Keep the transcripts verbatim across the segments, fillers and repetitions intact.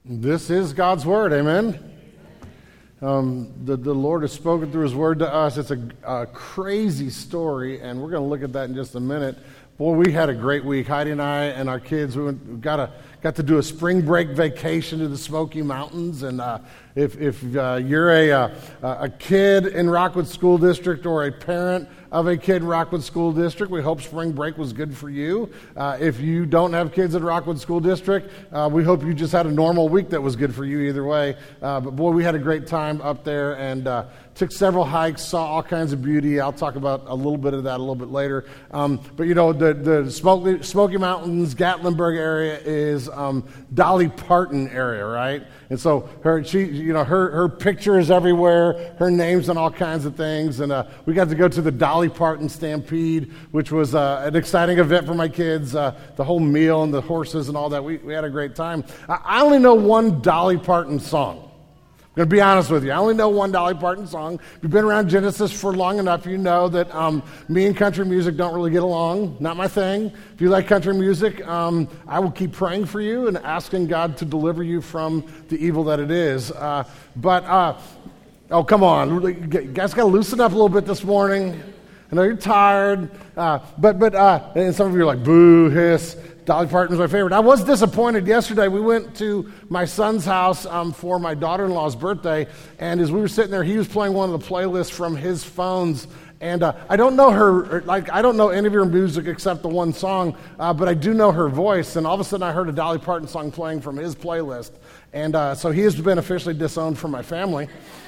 This is God's Word, amen? Um, the, the Lord has spoken through His Word to us. It's a, a crazy story, and we're going to look at that in just a minute. Boy, we had a great week. Heidi and I and our kids, we, went, we got, a, got to do a spring break vacation to the Smoky Mountains, and uh, if, if uh, you're a, a, a kid in Rockwood School District or a parent of a kid in Rockwood School District, we hope spring break was good for you. Uh, if you don't have kids in Rockwood School District, uh, we hope you just had a normal week that was good for you either way. Uh, but boy, we had a great time up there and uh, took several hikes, saw all kinds of beauty. I'll talk about a little bit of that a little bit later. Um, but you know, the, the Smoky, Smoky Mountains, Gatlinburg area is um, Dolly Parton area, right? And so her, she, you know, her, her picture is everywhere, her name's on all kinds of things, and uh, we got to go to the Dolly Parton Stampede, which was uh, an exciting event for my kids. Uh, the whole meal and the horses and all that, we, we had a great time. I, I only know one Dolly Parton song. I'm going to be honest with you. I only know one Dolly Parton song. If you've been around Genesis for long enough, you know that um, me and country music don't really get along. Not my thing. If you like country music, um, I will keep praying for you and asking God to deliver you from the evil that it is. Uh, but, uh, oh, come on. You guys got to loosen up a little bit this morning. I know you're tired. Uh, but, but uh, and some of you are like, boo, hiss. Dolly Parton's my favorite. I was disappointed yesterday. We went to my son's house um, for my daughter-in-law's birthday, and as we were sitting there, he was playing one of the playlists from his phones. And uh, I don't know her, like I don't know any of her music except the one song, uh, but I do know her voice. And all of a sudden, I heard a Dolly Parton song playing from his playlist, and uh, so he has been officially disowned from my family.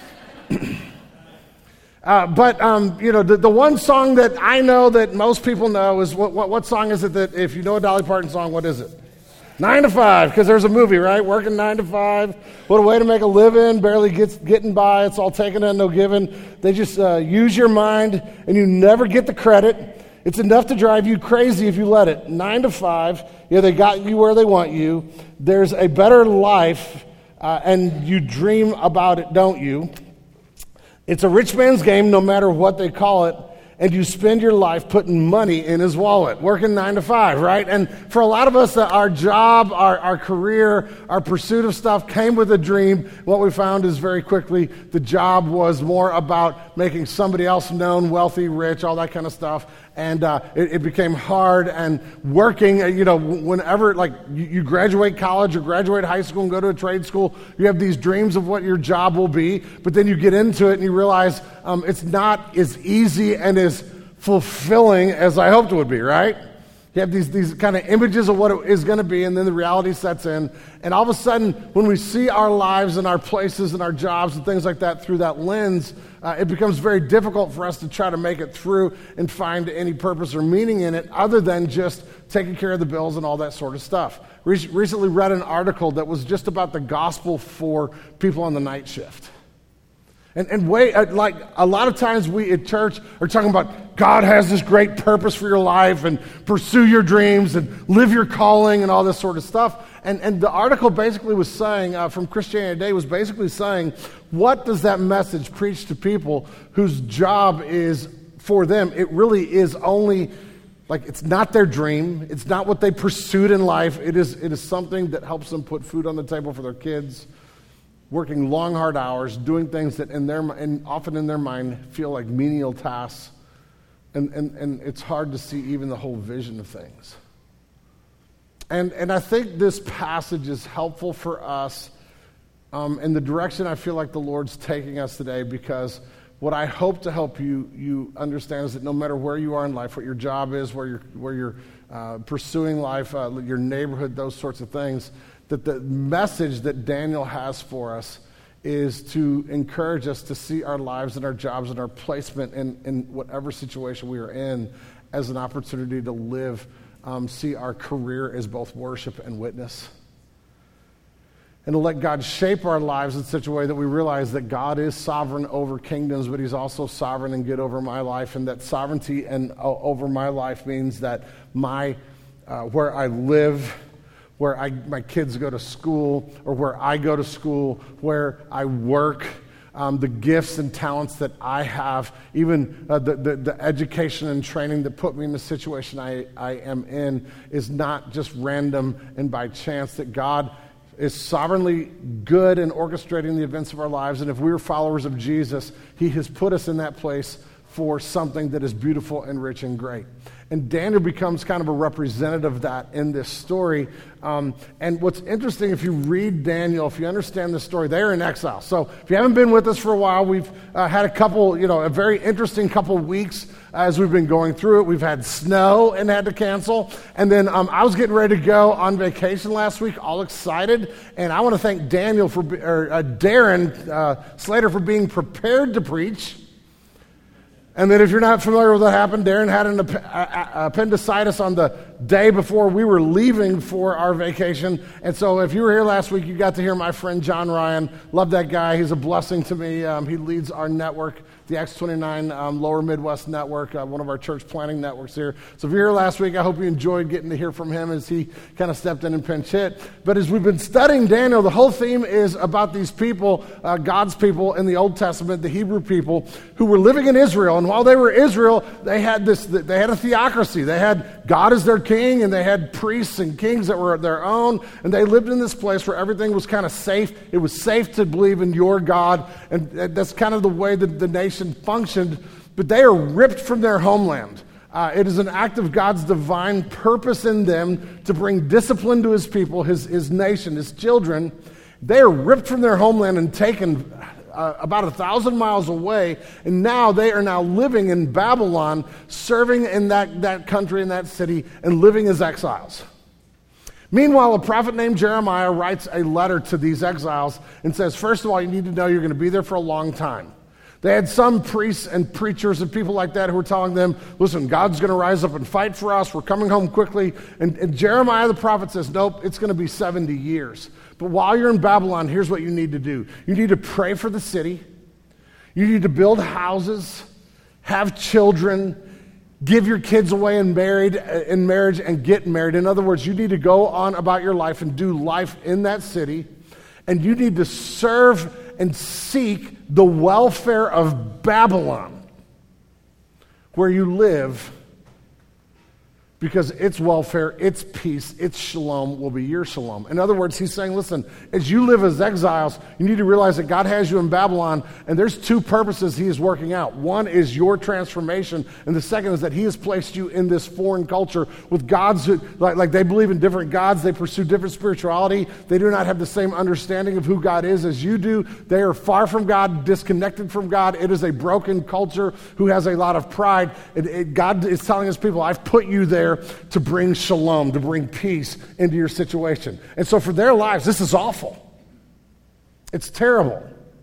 Uh, but, um, you know, the, the one song that I know that most people know is, what, what, what song is it that, if you know a Dolly Parton song, what is it? Nine to five, because there's a movie, right? Working nine to five. What a way to make a living, barely gets, getting by. It's all taken and no given. They just uh, use your mind, and you never get the credit. It's enough to drive you crazy if you let it. Nine to five, yeah, they got you where they want you. There's a better life, uh, and you dream about it, don't you? It's a rich man's game, no matter what they call it, and you spend your life putting money in his wallet, working nine to five, right? And for a lot of us, uh, our job, our, our career, our pursuit of stuff came with a dream. What we found is very quickly the job was more about making somebody else known, wealthy, rich, all that kind of stuff. And uh, it, it became hard, and working, uh, you know, whenever, like, you, you graduate college or graduate high school and go to a trade school, you have these dreams of what your job will be, but then you get into it and you realize um, it's not as easy and as fulfilling as I hoped it would be, right? You have these, these kind of images of what it is going to be, and then the reality sets in. And all of a sudden, when we see our lives and our places and our jobs and things like that through that lens, uh, it becomes very difficult for us to try to make it through and find any purpose or meaning in it other than just taking care of the bills and all that sort of stuff. Re- recently read an article that was just about the gospel for people on the night shift. And, and way, like a lot of times we at church are talking about God has this great purpose for your life and pursue your dreams and live your calling and all this sort of stuff. And, and the article basically was saying, uh, from Christianity Today, was basically saying, what does that message preach to people whose job is for them? It really is only, like, it's not their dream. It's not what they pursued in life. It is, it is something that helps them put food on the table for their kids, working long, hard hours, doing things that in their and often in their mind feel like menial tasks, and, and, and it's hard to see even the whole vision of things. And and I think this passage is helpful for us um, in the direction I feel like the Lord's taking us today, because what I hope to help you you understand is that no matter where you are in life, what your job is, where you're where you're uh, pursuing life, uh, your neighborhood, those sorts of things, that the message that Daniel has for us is to encourage us to see our lives and our jobs and our placement in, in whatever situation we are in as an opportunity to live, um, see our career as both worship and witness. And to let God shape our lives in such a way that we realize that God is sovereign over kingdoms, but He's also sovereign and good over my life, and that sovereignty and uh, over my life means that my uh, where I live, where I, my kids go to school, or where I go to school, where I work, um, the gifts and talents that I have, even uh, the, the, the education and training that put me in the situation I, I am in is not just random and by chance, that God is sovereignly good in orchestrating the events of our lives. And if we're followers of Jesus, he has put us in that place for something that is beautiful and rich and great. And Daniel becomes kind of a representative of that in this story. Um, and what's interesting, if you read Daniel, if you understand the story, they're in exile. So if you haven't been with us for a while, we've uh, had a couple, you know, a very interesting couple weeks as we've been going through it. We've had snow and had to cancel. And then um, I was getting ready to go on vacation last week, all excited. And I want to thank Daniel for, or uh, Darren uh, Slater for being prepared to preach. And then if you're not familiar with what happened, Darren had an appendicitis on the day before we were leaving for our vacation. And so if you were here last week, you got to hear my friend John Ryan. Love that guy. He's a blessing to me. Um, he leads our network, the X twenty-nine um, Lower Midwest Network, uh, one of our church planting networks here. So if you're here last week, I hope you enjoyed getting to hear from him as he kind of stepped in and pinch hit. But as we've been studying Daniel, the whole theme is about these people, uh, God's people in the Old Testament, the Hebrew people, who were living in Israel. And while they were Israel, they had this, they had a theocracy. They had God as their king, and they had priests and kings that were their own. And they lived in this place where everything was kind of safe. It was safe to believe in your God. And that's kind of the way that the nation functioned, but they are ripped from their homeland. Uh, it is an act of God's divine purpose in them to bring discipline to his people, his, his nation, his children. They are ripped from their homeland and taken uh, about a thousand miles away, and now they are now living in Babylon, serving in that, that country, in that city, and living as exiles. Meanwhile, a prophet named Jeremiah writes a letter to these exiles and says, first of all, you need to know you're going to be there for a long time. They had some priests and preachers and people like that who were telling them, listen, God's going to rise up and fight for us. We're coming home quickly. And, and Jeremiah the prophet says, nope, it's going to be seventy years. But while you're in Babylon, here's what you need to do. You need to pray for the city. You need to build houses, have children, give your kids away in married in marriage and get married. In other words, you need to go on about your life and do life in that city. And you need to serve and seek the welfare of Babylon, where you live, because its welfare, its peace, its shalom will be your shalom. In other words, he's saying, listen, as you live as exiles, you need to realize that God has you in Babylon, and there's two purposes he is working out. One is your transformation, and the second is that he has placed you in this foreign culture with gods, who, like, like they believe in different gods, they pursue different spirituality, they do not have the same understanding of who God is as you do. They are far from God, disconnected from God. It is a broken culture who has a lot of pride. It, it, God is telling his people, I've put you there to bring shalom, to bring peace into your situation. And so for their lives, this is awful. It's terrible.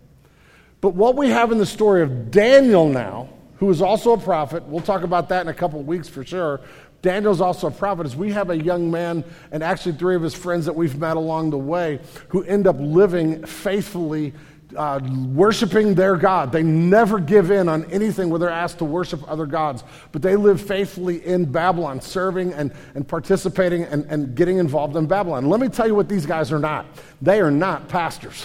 But what we have in the story of Daniel now, who is also a prophet, we'll talk about that in a couple of weeks for sure. Daniel's also a prophet, is we have a young man and actually three of his friends that we've met along the way who end up living faithfully Uh, worshiping their God. They never give in on anything where they're asked to worship other gods, but they live faithfully in Babylon, serving and, and participating and, and getting involved in Babylon. Let me tell you what these guys are not. They are not pastors.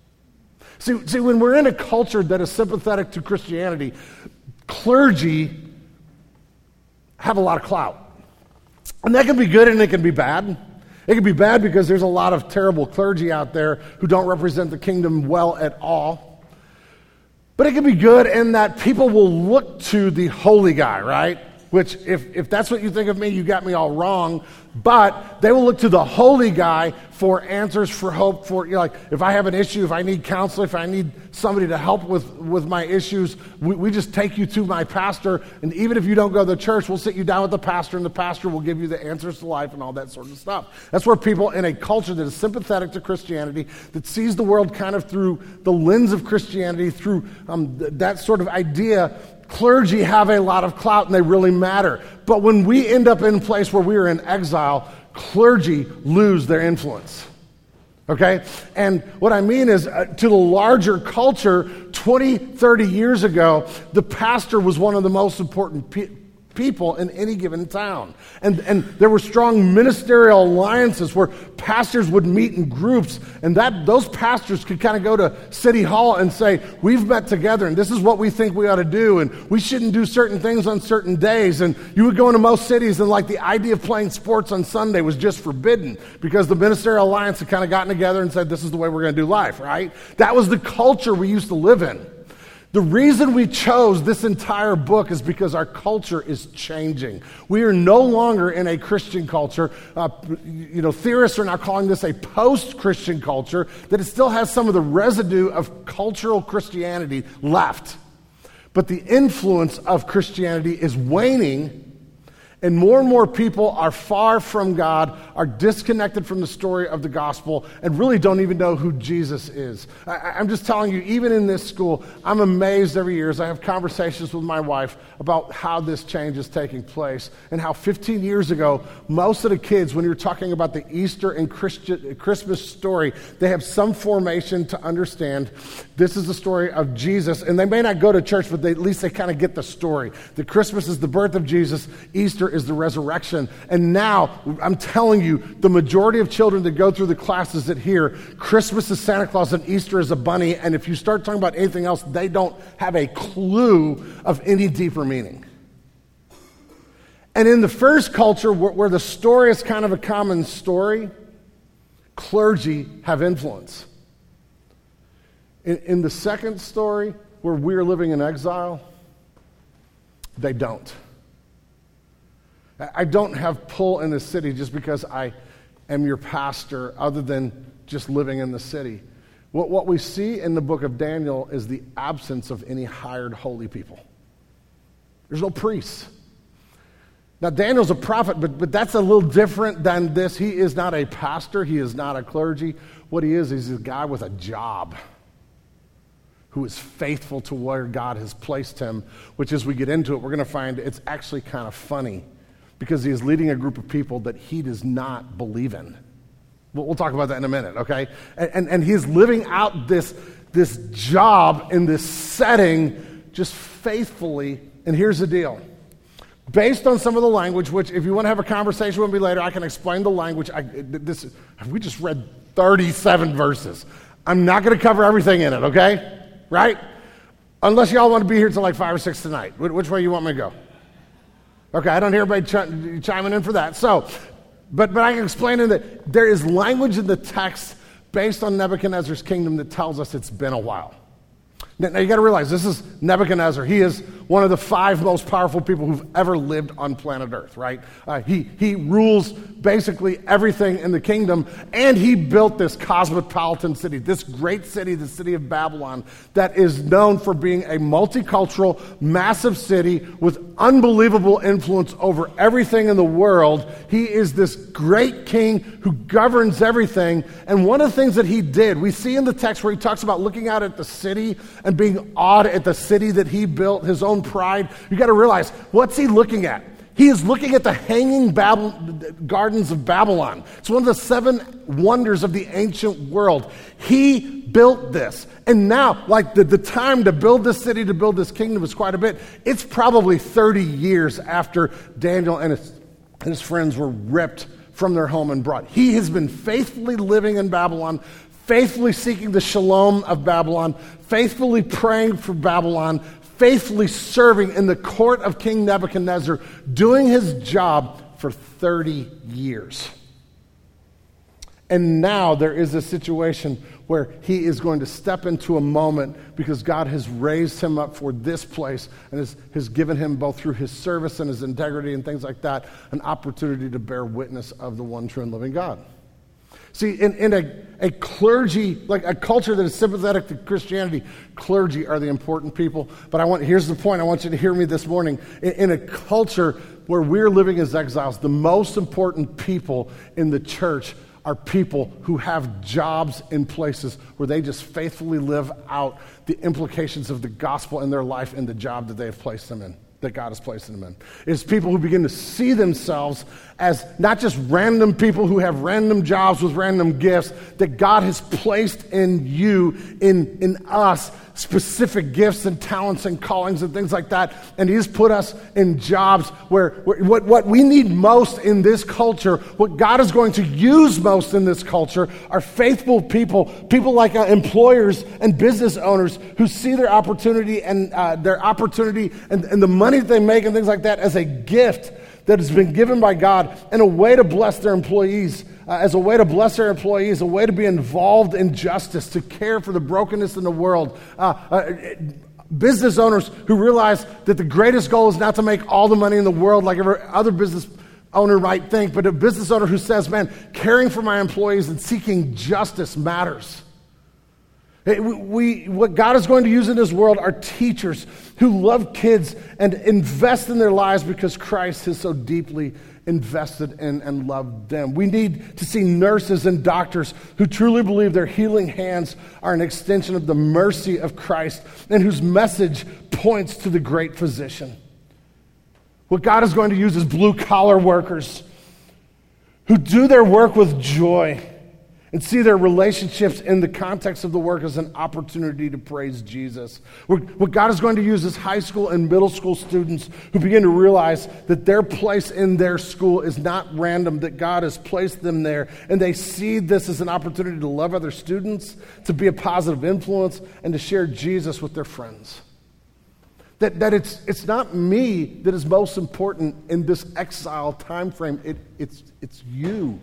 See, see, when we're in a culture that is sympathetic to Christianity, clergy have a lot of clout. And that can be good and it can be bad. It can be bad because there's a lot of terrible clergy out there who don't represent the kingdom well at all. But it can be good in that people will look to the holy guy, right? Which, if, if that's what you think of me, you got me all wrong. But they will look to the holy guy for answers, for hope, for, you know, like, if I have an issue, if I need counsel, if I need somebody to help with, with my issues, we, we just take you to my pastor, and even if you don't go to the church, we'll sit you down with the pastor, and the pastor will give you the answers to life and all that sort of stuff. That's where people in a culture that is sympathetic to Christianity, that sees the world kind of through the lens of Christianity, through um, th- that sort of idea, clergy have a lot of clout and they really matter. But when we end up in a place where we are in exile, clergy lose their influence. Okay? And what I mean is, uh, to the larger culture, twenty, thirty years ago, the pastor was one of the most important pe- people in any given town. And, and there were strong ministerial alliances where pastors would meet in groups, and that those pastors could kind of go to City Hall and say, we've met together, and this is what we think we ought to do, and we shouldn't do certain things on certain days. And you would go into most cities, and like the idea of playing sports on Sunday was just forbidden because the ministerial alliance had kind of gotten together and said, this is the way we're going to do life, right? That was the culture we used to live in. The reason we chose this entire book is because our culture is changing. We are no longer in a Christian culture. Uh, you know, theorists are now calling this a post-Christian culture, that it still has some of the residue of cultural Christianity left. But the influence of Christianity is waning, and more and more people are far from God, are disconnected from the story of the gospel, and really don't even know who Jesus is. I, I'm just telling you, even in this school, I'm amazed every year as I have conversations with my wife about how this change is taking place, and how fifteen years ago, most of the kids, when you're talking about the Easter and Christian, Christmas story, they have some formation to understand this is the story of Jesus, and they may not go to church, but they, at least they kind of get the story. That Christmas is the birth of Jesus, Easter is the resurrection. And now, I'm telling you, the majority of children that go through the classes that hear Christmas is Santa Claus and Easter is a bunny, and if you start talking about anything else, they don't have a clue of any deeper meaning. And in the first culture, where, where the story is kind of a common story, clergy have influence. In, in the second story, where we're living in exile, they don't. I don't have pull in the city just because I am your pastor, other than just living in the city. What, what we see in the book of Daniel is the absence of any hired holy people. There's no priests. Now, Daniel's a prophet, but, but that's a little different than this. He is not a pastor. He is not a clergy. What he is, is a guy with a job who is faithful to where God has placed him, which as we get into it, we're going to find it's actually kind of funny, because he is leading a group of people that he does not believe in. We'll, we'll talk about that in a minute, okay? And, and, and he's living out this, this job in this setting just faithfully. And here's the deal. Based on some of the language, which if you want to have a conversation with me later, I can explain the language. I, this, we just read thirty-seven verses. I'm not going to cover everything in it, okay? Right? Unless y'all want to be here till like five or six tonight. Which way you want me to go? Okay, I don't hear everybody ch- chiming in for that. So, but but I can explain in that there is language in the text based on Nebuchadnezzar's kingdom that tells us it's been a while. Now, now you got to realize this is Nebuchadnezzar. He is one of the five most powerful people who've ever lived on planet Earth, right? Uh, he, he rules basically everything in the kingdom, and he built this cosmopolitan city, this great city, the city of Babylon, that is known for being a multicultural, massive city with unbelievable influence over everything in the world. He is this great king who governs everything, and one of the things that he did, we see in the text where he talks about looking out at the city and being awed at the city that he built, his own pride. You got to realize, what's he looking at? He is looking at the hanging Babel- gardens of Babylon. It's one of the seven wonders of the ancient world. He built this. And now, like the, the time to build this city, to build this kingdom is quite a bit. It's probably thirty years after Daniel and his, and his friends were ripped from their home and brought. He has been faithfully living in Babylon, faithfully seeking the shalom of Babylon, faithfully praying for Babylon, faithfully serving in the court of King Nebuchadnezzar, doing his job for thirty years. And now there is a situation where he is going to step into a moment because God has raised him up for this place and has, has given him, both through his service and his integrity and things like that, an opportunity to bear witness of the one true and living God. See, in, in a, a clergy, like a culture that is sympathetic to Christianity, clergy are the important people. But I want, here's the point, I want you to hear me this morning. In, in a culture where we're living as exiles, the most important people in the church are people who have jobs in places where they just faithfully live out the implications of the gospel in their life and the job that they have placed them in. that God has placed in them in. It's people who begin to see themselves as not just random people who have random jobs with random gifts, that God has placed in you, in, in us, specific gifts and talents and callings and things like that. And he's put us in jobs where, where what, what we need most in this culture, what God is going to use most in this culture, are faithful people, people like uh, employers and business owners who see their opportunity and uh, their opportunity and, and the money that they make and things like that as a gift that has been given by God and a way to bless their employees, uh, as a way to bless their employees, a way to be involved in justice, to care for the brokenness in the world. Uh, uh, business owners who realize that the greatest goal is not to make all the money in the world like every other business owner might think, but a business owner who says, man, caring for my employees and seeking justice matters. We, we, what God is going to use in this world are teachers who love kids and invest in their lives because Christ has so deeply invested in and loved them. We need to see nurses and doctors who truly believe their healing hands are an extension of the mercy of Christ and whose message points to the great physician. What God is going to use is blue-collar workers who do their work with joy and see their relationships in the context of the work as an opportunity to praise Jesus. What God is going to use is high school and middle school students who begin to realize that their place in their school is not random, that God has placed them there, and they see this as an opportunity to love other students, to be a positive influence, and to share Jesus with their friends. That, that it's, it's not me that is most important in this exile time frame, it, it's, it's you.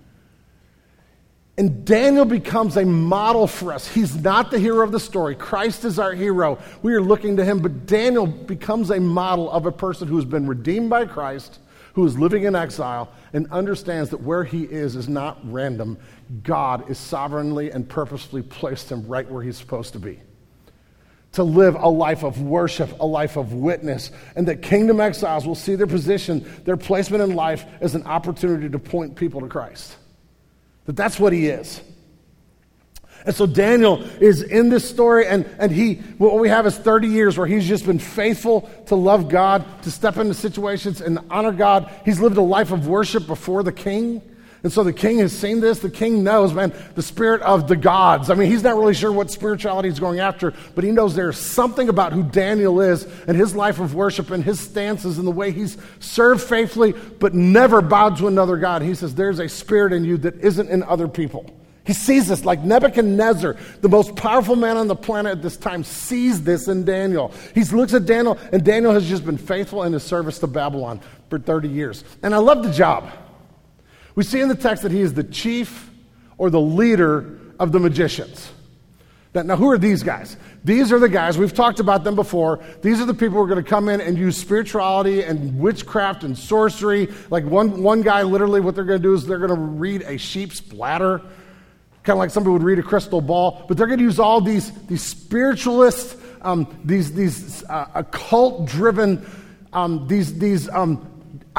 And Daniel becomes a model for us. He's not the hero of the story. Christ is our hero. We are looking to him, but Daniel becomes a model of a person who has been redeemed by Christ, who is living in exile, and understands that where he is is not random. God is sovereignly and purposefully placed him right where he's supposed to be, to live a life of worship, a life of witness, and that kingdom exiles will see their position, their placement in life as an opportunity to point people to Christ. That that's what he is. And so Daniel is in this story, and, and he, what we have is thirty years where he's just been faithful to love God, to step into situations and honor God. He's lived a life of worship before the king. And so the king has seen this. The king knows, man, the spirit of the gods. I mean, he's not really sure what spirituality he's going after, but he knows there's something about who Daniel is and his life of worship and his stances and the way he's served faithfully but never bowed to another god. He says, there's a spirit in you that isn't in other people. He sees this like Nebuchadnezzar, the most powerful man on the planet at this time, sees this in Daniel. He looks at Daniel, and Daniel has just been faithful in his service to Babylon for thirty years. And I love the job. We see in the text that he is the chief or the leader of the magicians. Now, now, who are these guys? These are the guys, we've talked about them before. These are the people who are going to come in and use spirituality and witchcraft and sorcery. Like one, one guy, literally what they're going to do is they're going to read a sheep's bladder, kind of like somebody would read a crystal ball. But they're going to use all these, these spiritualists, um, these, these uh, occult-driven, um, these, these um,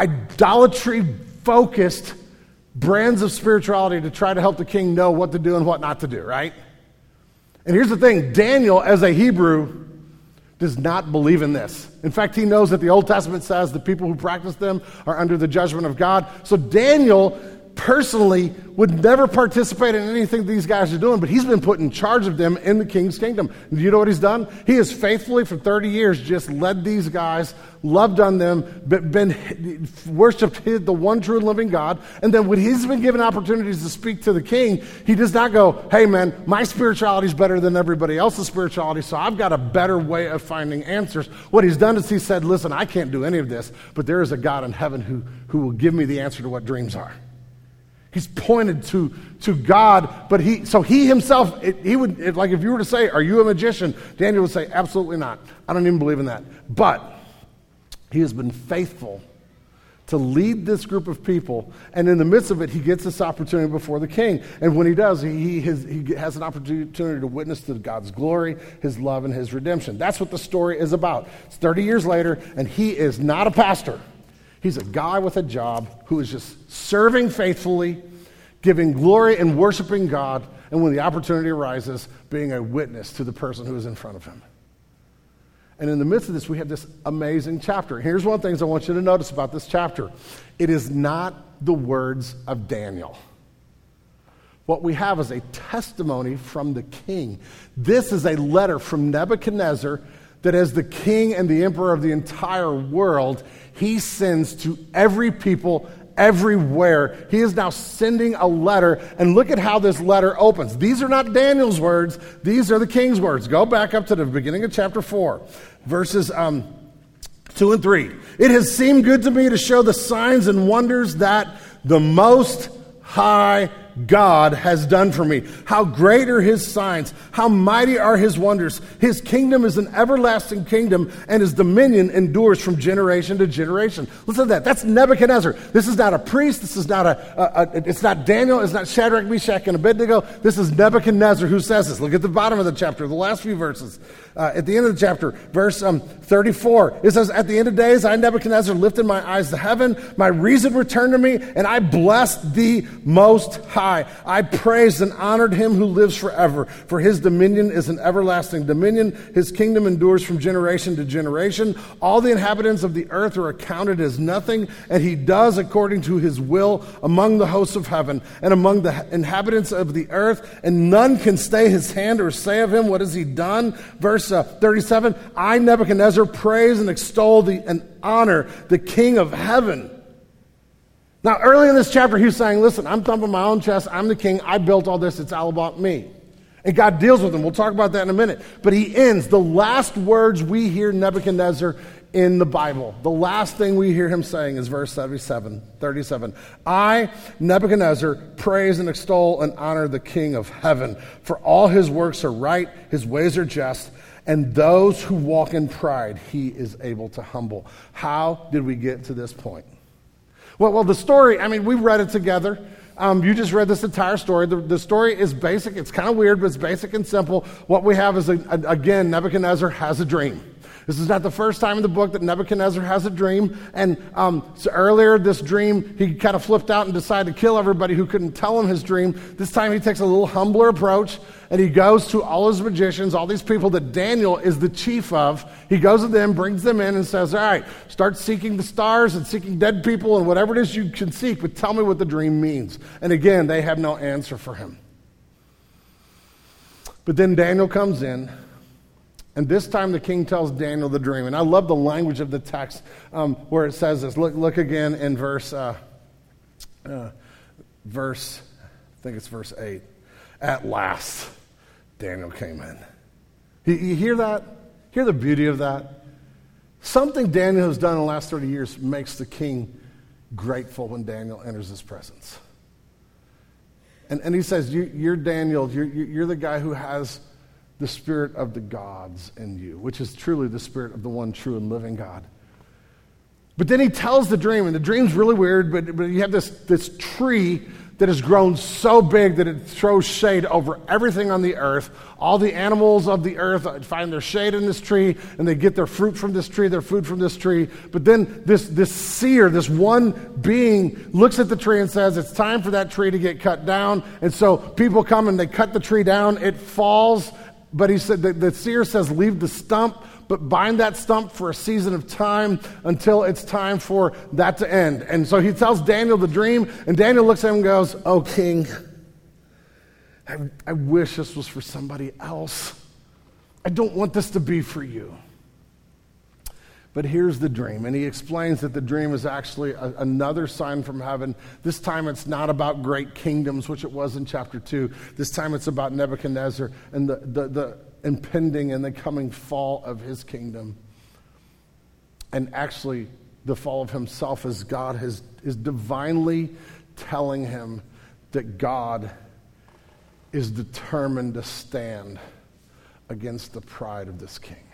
idolatry-focused brands of spirituality to try to help the king know what to do and what not to do, right? And here's the thing, Daniel, as a Hebrew, does not believe in this. In fact, he knows that the Old Testament says the people who practice them are under the judgment of God. So Daniel personally would never participate in anything these guys are doing, but he's been put in charge of them in the king's kingdom. And do you know what he's done? He has faithfully for thirty years just led these guys, loved on them, been worshipped the one true and living God. And then when he's been given opportunities to speak to the king, he does not go, hey man, my spirituality is better than everybody else's spirituality, so I've got a better way of finding answers. What he's done is he said, listen, I can't do any of this, but there is a God in heaven who, who will give me the answer to what dreams are. He's pointed to, to God, but he, so he himself, it, he would, it, like if you were to say, are you a magician? Daniel would say, absolutely not. I don't even believe in that. But he has been faithful to lead this group of people, and in the midst of it, he gets this opportunity before the king. And when he does, he, he, has, he has an opportunity to witness to God's glory, his love, and his redemption. That's what the story is about. It's thirty years later, and he is not a pastor. He's a guy with a job who is just serving faithfully, giving glory and worshiping God, and when the opportunity arises, being a witness to the person who is in front of him. And in the midst of this, we have this amazing chapter. Here's one of the things I want you to notice about this chapter. It is not the words of Daniel. What we have is a testimony from the king. This is a letter from Nebuchadnezzar that as the king and the emperor of the entire world, he sends to every people everywhere. He is now sending a letter, and look at how this letter opens. These are not Daniel's words. These are the king's words. Go back up to the beginning of chapter four, verses um, two and three. It has seemed good to me to show the signs and wonders that the Most High God has done for me. How great are his signs, how mighty are his wonders. His kingdom is an everlasting kingdom, and his dominion endures from generation to generation. Listen to that. That's Nebuchadnezzar. This is not a priest. This is not a, a, a it's not Daniel. It's not Shadrach, Meshach, and Abednego. This is Nebuchadnezzar who says this. Look at the bottom of the chapter, the last few verses. Uh, at the end of the chapter, verse um, thirty-four, it says, at the end of days, I, Nebuchadnezzar, lifted my eyes to heaven. My reason returned to me, and I blessed the Most High. I praised and honored him who lives forever, for his dominion is an everlasting dominion. His kingdom endures from generation to generation. All the inhabitants of the earth are accounted as nothing, and he does according to his will among the hosts of heaven and among the inhabitants of the earth, and none can stay his hand or say of him, what has he done? Verse uh, thirty-seven, I, Nebuchadnezzar, praise and extol the, and honor the King of heaven. Now, early in this chapter, he's saying, listen, I'm thumping my own chest. I'm the king. I built all this. It's all about me. And God deals with him. We'll talk about that in a minute. But he ends. The last words we hear Nebuchadnezzar in the Bible, the last thing we hear him saying is verse thirty-seven. thirty-seven. I, Nebuchadnezzar, praise and extol and honor the King of heaven. For all his works are right. His ways are just. And those who walk in pride, he is able to humble. How did we get to this point? Well, well, the story, I mean, we read it together. Um, you just read this entire story. The, the story is basic. It's kind of weird, but it's basic and simple. What we have is, a, a, again, Nebuchadnezzar has a dream. This is not the first time in the book that Nebuchadnezzar has a dream. And um, so earlier, this dream, he kind of flipped out and decided to kill everybody who couldn't tell him his dream. This time, he takes a little humbler approach, and he goes to all his magicians, all these people that Daniel is the chief of. He goes to them, brings them in, and says, all right, start seeking the stars and seeking dead people and whatever it is you can seek, but tell me what the dream means. And again, they have no answer for him. But then Daniel comes in. And this time the king tells Daniel the dream. And I love the language of the text um, where it says this. Look, look again in verse, uh, uh, verse, I think it's verse eight. At last, Daniel came in. You, you hear that? Hear the beauty of that? Something Daniel has done in the last thirty years makes the king grateful when Daniel enters his presence. And, and he says, you, you're Daniel, you're, you're the guy who has the spirit of the gods in you, which is truly the spirit of the one true and living God. But then he tells the dream, and the dream's really weird, but, but you have this, this tree that has grown so big that it throws shade over everything on the earth. All the animals of the earth find their shade in this tree, and they get their fruit from this tree, their food from this tree. But then this, this seer, this one being, looks at the tree and says, it's time for that tree to get cut down. And so people come and they cut the tree down. It falls. But he said, the, the seer says, leave the stump, but bind that stump for a season of time until it's time for that to end. And so he tells Daniel the dream, and Daniel looks at him and goes, oh, king, I, I wish this was for somebody else. I don't want this to be for you. But here's the dream, and he explains that the dream is actually a, another sign from heaven. This time it's not about great kingdoms, which it was in chapter two. This time it's about Nebuchadnezzar and the, the, the impending and the coming fall of his kingdom. And actually the fall of himself as God has, is divinely telling him that God is determined to stand against the pride of this king.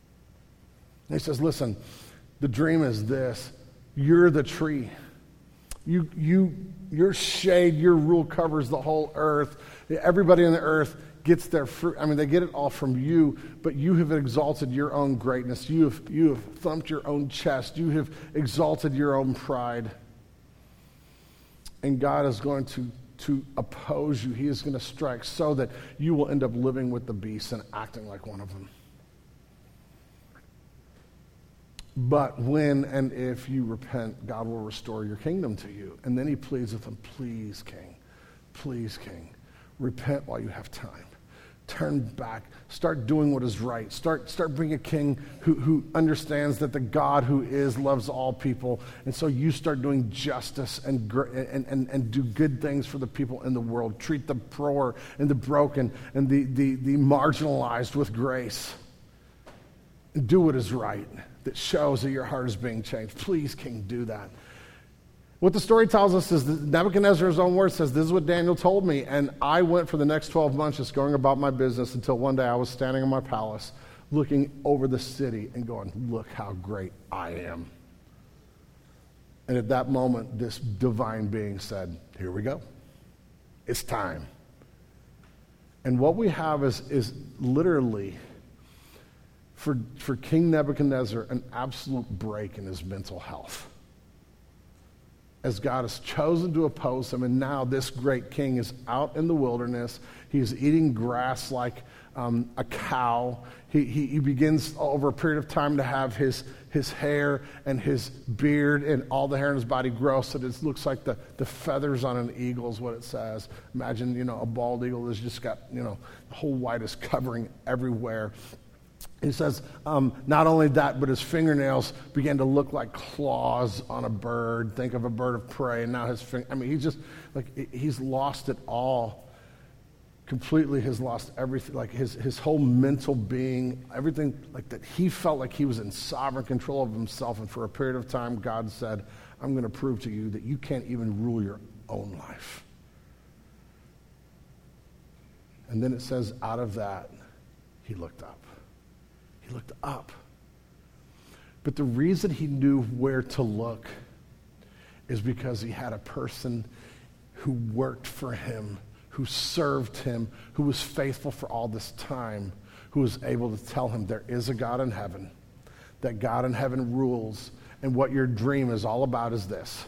And he says, listen, the dream is this. You're the tree. You, you, your shade, your rule covers the whole earth. Everybody on the earth gets their fruit. I mean, they get it all from you, but you have exalted your own greatness. You have, you have thumped your own chest. You have exalted your own pride. And God is going to, to oppose you. He is going to strike so that you will end up living with the beasts and acting like one of them. But when and if you repent, God will restore your kingdom to you. And then he pleads with them, please, King, please, King, repent while you have time. Turn back. Start doing what is right. Start start being a king who, who understands that the God who is loves all people. And so you start doing justice and, and, and, and do good things for the people in the world. Treat the poor and the broken and the, the, the marginalized with grace. And do what is right that shows that your heart is being changed. Please, King, do that. What the story tells us is that Nebuchadnezzar's own word says, this is what Daniel told me, and I went for the next twelve months just going about my business until one day I was standing in my palace looking over the city and going, look how great I am. And at that moment, this divine being said, here we go. It's time. And what we have is, is literally, for, for King Nebuchadnezzar, an absolute break in his mental health. As God has chosen to oppose him, and now this great king is out in the wilderness. He's eating grass like um, a cow. He, he, he begins over a period of time to have his, his hair and his beard and all the hair in his body grow so that it looks like the, the feathers on an eagle is what it says. Imagine, you know, a bald eagle that's just got, you know, the whole white is covering everywhere. He says, um, not only that, but his fingernails began to look like claws on a bird. Think of a bird of prey. And now his finger, I mean, he's just, like, he's lost it all. Completely has lost everything, like his, his whole mental being, everything, like that he felt like he was in sovereign control of himself. And for a period of time, God said, I'm going to prove to you that you can't even rule your own life. And then it says, out of that, he looked up. He looked up. But the reason he knew where to look is because he had a person who worked for him, who served him, who was faithful for all this time, who was able to tell him there is a God in heaven, that God in heaven rules, and what your dream is all about is this,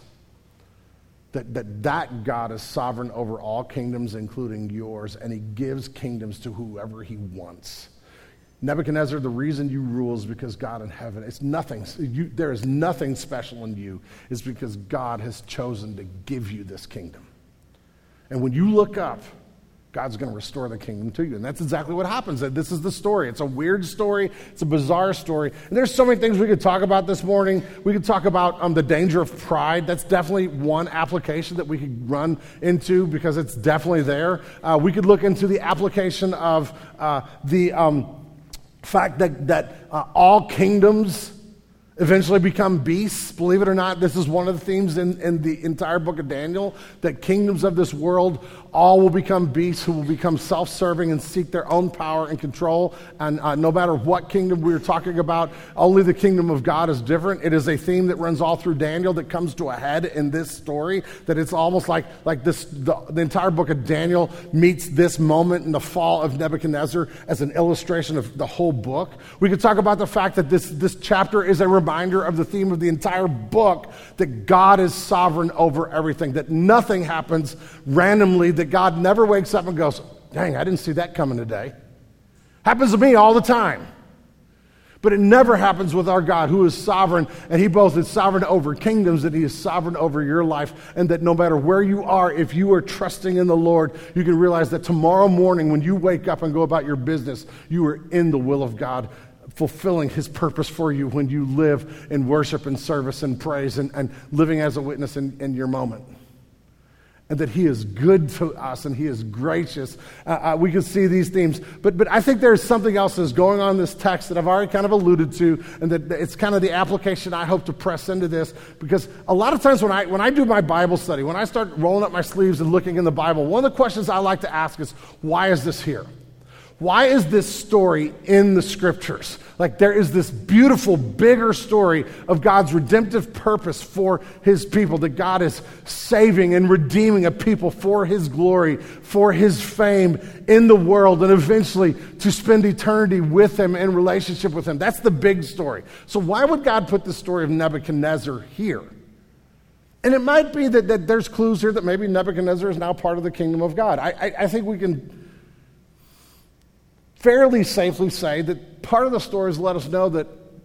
that that, that God is sovereign over all kingdoms, including yours, and he gives kingdoms to whoever he wants. Nebuchadnezzar, the reason you rule is because God in heaven, it's nothing, you, there is nothing special in you. It's because God has chosen to give you this kingdom. And when you look up, God's going to restore the kingdom to you. And that's exactly what happens. This is the story. It's a weird story. It's a bizarre story. And there's so many things we could talk about this morning. We could talk about um, the danger of pride. That's definitely one application that we could run into because it's definitely there. Uh, we could look into the application of uh, the... Um, fact that, that uh, all kingdoms eventually become beasts. Believe it or not, this is one of the themes in, in the entire book of Daniel, that kingdoms of this world all will become beasts who will become self-serving and seek their own power and control. And uh, no matter what kingdom we're talking about, only the kingdom of God is different. It is a theme that runs all through Daniel that comes to a head in this story, that it's almost like, like this, the, the entire book of Daniel meets this moment in the fall of Nebuchadnezzar as an illustration of the whole book. We could talk about the fact that this, this chapter is a reminder of the theme of the entire book, that God is sovereign over everything, that nothing happens randomly, that God never wakes up and goes, dang, I didn't see that coming today. Happens to me all the time. But it never happens with our God, who is sovereign, and he both is sovereign over kingdoms, that he is sovereign over your life, and that no matter where you are, if you are trusting in the Lord, you can realize that tomorrow morning when you wake up and go about your business, you are in the will of God, fulfilling his purpose for you when you live in worship and service and praise and, and living as a witness in, in your moment. And that he is good to us and he is gracious. Uh, uh, we can see these themes. But but I think there's something else that's going on in this text that I've already kind of alluded to, and that it's kind of the application I hope to press into this. Because a lot of times when I when I do my Bible study, when I start rolling up my sleeves and looking in the Bible, one of the questions I like to ask is, why is this here? Why is this story in the scriptures? Like, there is this beautiful, bigger story of God's redemptive purpose for his people, that God is saving and redeeming a people for his glory, for his fame in the world, and eventually to spend eternity with him, in relationship with him. That's the big story. So why would God put the story of Nebuchadnezzar here? And it might be that, that there's clues here that maybe Nebuchadnezzar is now part of the kingdom of God. I, I, I think we can fairly safely say that part of the story has let us know that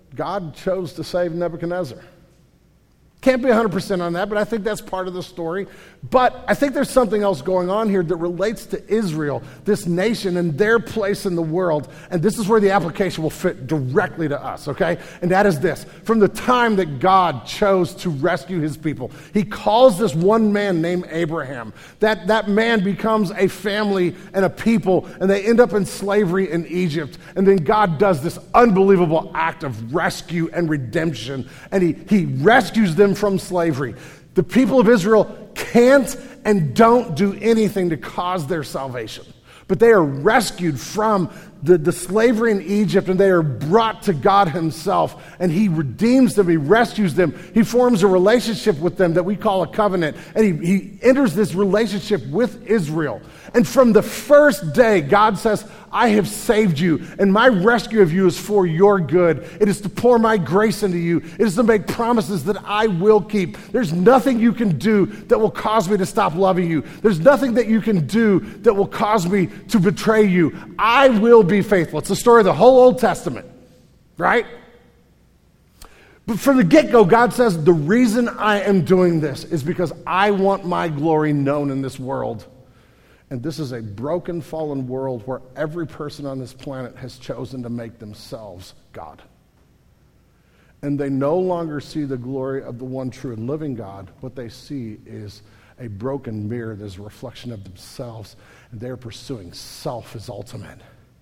God chose to save Nebuchadnezzar. Can't be one hundred percent on that, but I think that's part of the story. But I think there's something else going on here that relates to Israel, this nation, and their place in the world. And this is where the application will fit directly to us, okay? And that is this. From the time that God chose to rescue his people, he calls this one man named Abraham. That, that man becomes a family and a people, and they end up in slavery in Egypt. And then God does this unbelievable act of rescue and redemption, and he, he rescues them from slavery. The people of Israel can't and don't do anything to cause their salvation, but they are rescued from the, the slavery in Egypt, and they are brought to God himself, and he redeems them, he rescues them, he forms a relationship with them that we call a covenant, and he, he enters this relationship with Israel. And from the first day, God says, I have saved you, and my rescue of you is for your good. It is to pour my grace into you. It is to make promises that I will keep. There's nothing you can do that will cause me to stop loving you. There's nothing that you can do that will cause me to betray you. I will be faithful. It's the story of the whole Old Testament, right? But from the get-go, God says, the reason I am doing this is because I want my glory known in this world. And this is a broken, fallen world where every person on this planet has chosen to make themselves God. And they no longer see the glory of the one true and living God. What they see is a broken mirror. There's a reflection of themselves, and they're pursuing self as ultimate.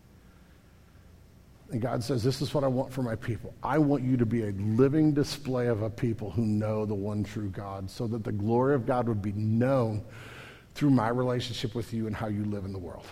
And God says, this is what I want for my people. I want you to be a living display of a people who know the one true God, so that the glory of God would be known through my relationship with you and how you live in the world.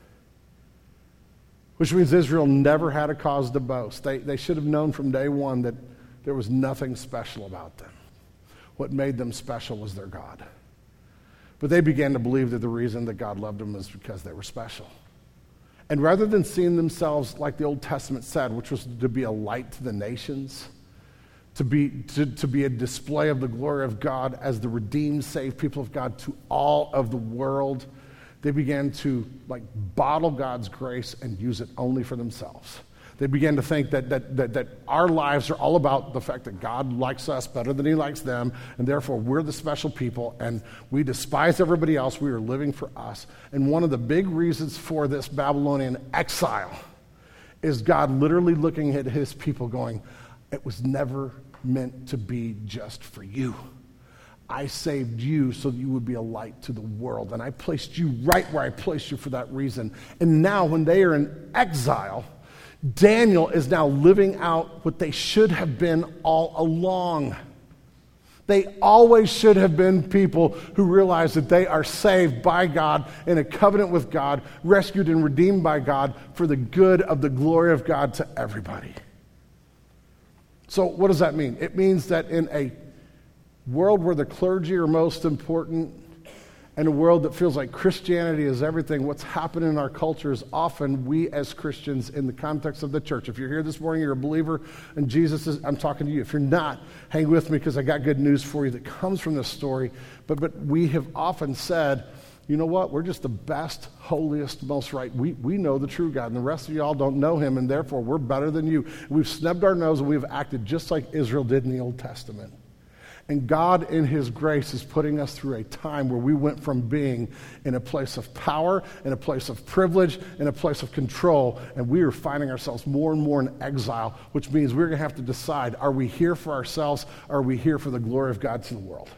Which means Israel never had a cause to boast. They, they should have known from day one that there was nothing special about them. What made them special was their God. But they began to believe that the reason that God loved them was because they were special. And rather than seeing themselves like the Old Testament said, which was to be a light to the nations, To be, to, to be a display of the glory of God as the redeemed, saved people of God to all of the world, they began to like bottle God's grace and use it only for themselves. They began to think that, that, that, that our lives are all about the fact that God likes us better than he likes them, and therefore we're the special people, and we despise everybody else. We are living for us. And one of the big reasons for this Babylonian exile is God literally looking at his people going, it was never meant to be just for you. I saved you so that you would be a light to the world, and I placed you right where I placed you for that reason. And now when they are in exile, Daniel is now living out what they should have been all along. They always should have been people who realize that they are saved by God, in a covenant with God, rescued and redeemed by God for the good of the glory of God to everybody. So what does that mean? It means that in a world where the clergy are most important, and a world that feels like Christianity is everything, what's happening in our culture is often we as Christians in the context of the church. If you're here this morning, you're a believer, and Jesus is, I'm talking to you. If you're not, hang with me because I got good news for you that comes from this story. But, but we have often said, you know what? We're just the best, holiest, most right. We, we know the true God, and the rest of y'all don't know him, and therefore we're better than you. We've snubbed our nose, and we've acted just like Israel did in the Old Testament. And God, in his grace, is putting us through a time where we went from being in a place of power, in a place of privilege, in a place of control, and we are finding ourselves more and more in exile, which means we're going to have to decide, are we here for ourselves, or are we here for the glory of God to the world?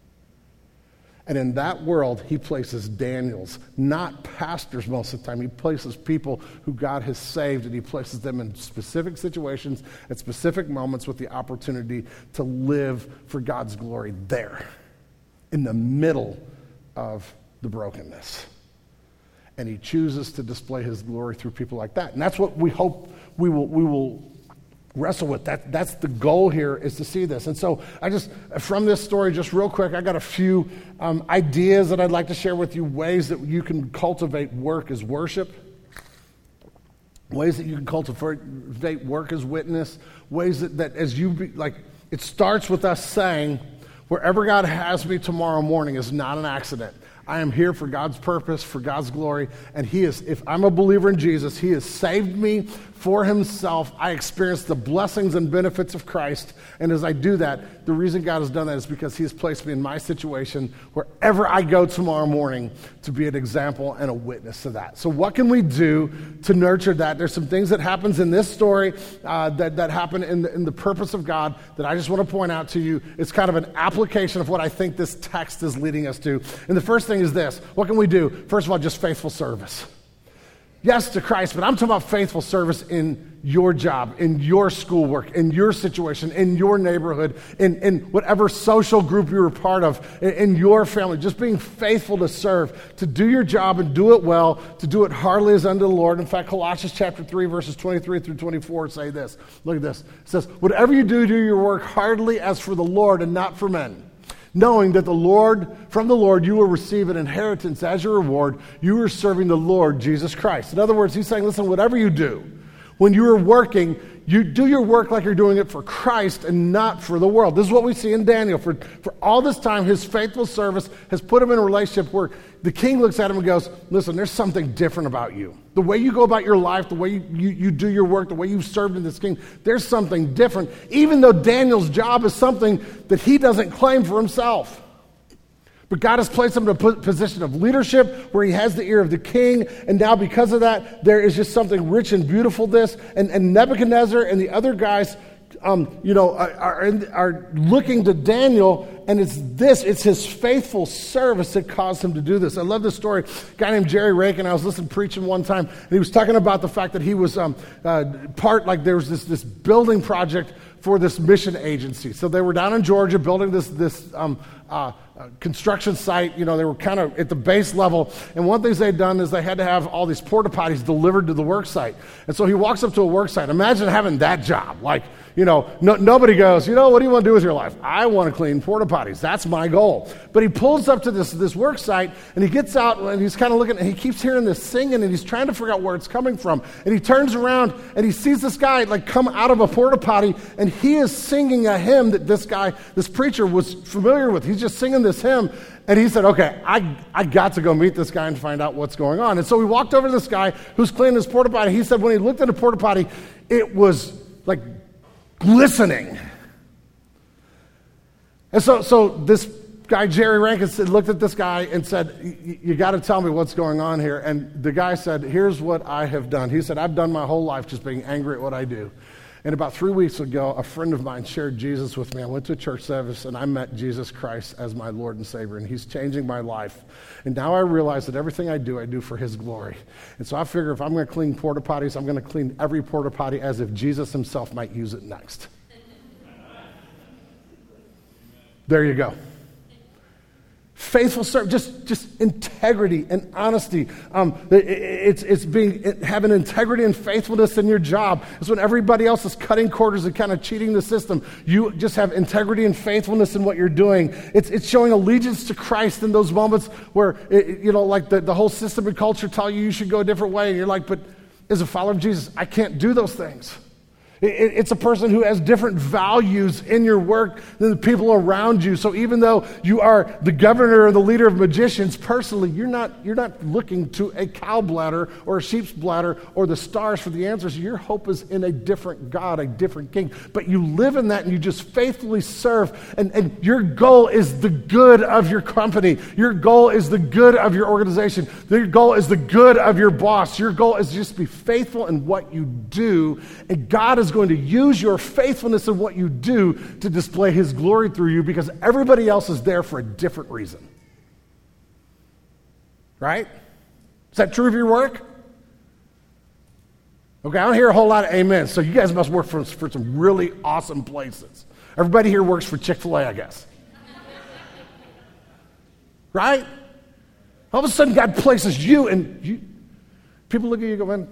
And in that world, he places Daniels, not pastors most of the time. He places people who God has saved, and he places them in specific situations at specific moments with the opportunity to live for God's glory there, in the middle of the brokenness. And he chooses to display his glory through people like that. And that's what we hope we will we will wrestle with. That that's the goal here, is to see this. And so I just, from this story, just real quick, I got a few um, ideas that I'd like to share with you, ways that you can cultivate work as worship, ways that you can cultivate work as witness, ways that, that as you, be, like, it starts with us saying, wherever God has me tomorrow morning is not an accident. I am here for God's purpose, for God's glory, and he is, if I'm a believer in Jesus, he has saved me for himself. I experience the blessings and benefits of Christ, and as I do that, the reason God has done that is because he has placed me in my situation wherever I go tomorrow morning to be an example and a witness to that. So what can we do to nurture that? There's some things that happens in this story uh, that, that happen in the, in the purpose of God that I just want to point out to you. It's kind of an application of what I think this text is leading us to. And the first thing is this. What can we do? First of all, just faithful service. Yes, to Christ, but I'm talking about faithful service in your job, in your schoolwork, in your situation, in your neighborhood, in, in whatever social group you're a part of, in, in your family. Just being faithful to serve, to do your job and do it well, to do it heartily as unto the Lord. In fact, Colossians chapter three, verses twenty-three through twenty-four say this. Look at this. It says, whatever you do, do your work heartily as for the Lord and not for men, knowing that the Lord, from the Lord, you will receive an inheritance as your reward. You are serving the Lord Jesus Christ. In other words, he's saying, listen, whatever you do, when you are working, you do your work like you're doing it for Christ and not for the world. This is what we see in Daniel. For, for all this time, his faithful service has put him in a relationship where the king looks at him and goes, listen, there's something different about you. The way you go about your life, the way you, you, you do your work, the way you've served in this king, there's something different, even though Daniel's job is something that he doesn't claim for himself. But God has placed him in a position of leadership where he has the ear of the king, and now because of that, there is just something rich and beautiful this. And, and Nebuchadnezzar and the other guys, um, you know, are, are, in, are looking to Daniel, and it's this, it's his faithful service that caused him to do this. I love this story. A guy named Jerry Rankin, I was listening preaching one time, and he was talking about the fact that he was um, uh, part, like there was this, this building project for this mission agency. So they were down in Georgia building this, this um, uh, uh, construction site. You know, they were kind of at the base level. And one of the things they'd done is they had to have all these porta potties delivered to the work site. And so he walks up to a work site. Imagine having that job. Like, you know, no, nobody goes, you know, what do you want to do with your life? I want to clean porta potties. That's my goal. But he pulls up to this, this work site, and he gets out, and he's kind of looking, and he keeps hearing this singing, and he's trying to figure out where it's coming from. And he turns around, and he sees this guy, like, come out of a porta potty, and he is singing a hymn that this guy, this preacher, was familiar with. He's just singing this hymn, and he said, okay, I, I got to go meet this guy and find out what's going on. And so he walked over to this guy who's cleaning his porta potty. He said when he looked at the porta potty, it was, like, glistening. And so so this guy, Jerry Rankin, said, looked at this guy and said, you got to tell me what's going on here. And the guy said, here's what I have done. He said, I've done my whole life just being angry at what I do. And about three weeks ago, a friend of mine shared Jesus with me. I went to a church service, and I met Jesus Christ as my Lord and Savior, and he's changing my life. And now I realize that everything I do, I do for his glory. And so I figure if I'm going to clean porta potties, I'm going to clean every porta potty as if Jesus himself might use it next. There you go. Faithful service, just, just integrity and honesty. Um, it, it's it's being it, having integrity and faithfulness in your job. It's when everybody else is cutting corners and kind of cheating the system. You just have integrity and faithfulness in what you're doing. It's it's showing allegiance to Christ in those moments where it, you know, like the, the whole system and culture tell you you should go a different way, and you're like, but as a follower of Jesus, I can't do those things. It's a person who has different values in your work than the people around you. So even though you are the governor or the leader of magicians, personally, you're not you're not looking to a cow bladder or a sheep's bladder or the stars for the answers. Your hope is in a different God, a different king. But you live in that and you just faithfully serve. And, and your goal is the good of your company. Your goal is the good of your organization. Your goal is the good of your boss. Your goal is just be faithful in what you do. And God is going to use your faithfulness in what you do to display his glory through you, because everybody else is there for a different reason. Right? Is that true of your work? Okay, I don't hear a whole lot of amens. So you guys must work for, for some really awesome places. Everybody here works for Chick-fil-A, I guess. Right? All of a sudden God places you, and you, people look at you and go, man,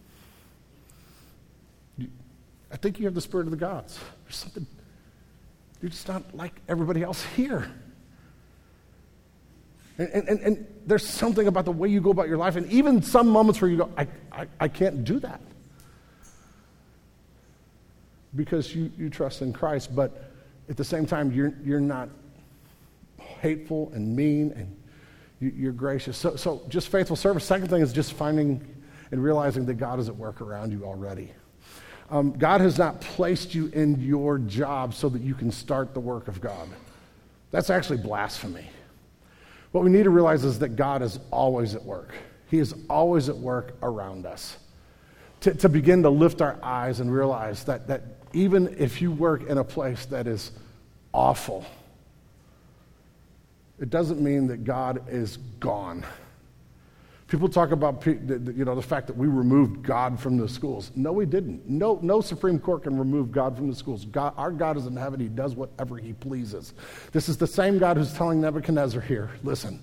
I think you have the spirit of the gods. There's something, you're just not like everybody else here. And, and, and there's something about the way you go about your life, and even some moments where you go, I, I, I can't do that. Because you, you trust in Christ, but at the same time, you're, you're not hateful and mean, and you, you're gracious. So, so just faithful service. Second thing is just finding and realizing that God is at work around you already. Um, God has not placed you in your job so that you can start the work of God. That's actually blasphemy. What we need to realize is that God is always at work. He is always at work around us. To, to begin to lift our eyes and realize that, that even if you work in a place that is awful, it doesn't mean that God is gone. People talk about, you know, the fact that we removed God from the schools. No, we didn't. No, no Supreme Court can remove God from the schools. God, our God is in heaven. He does whatever he pleases. This is the same God who's telling Nebuchadnezzar here, listen,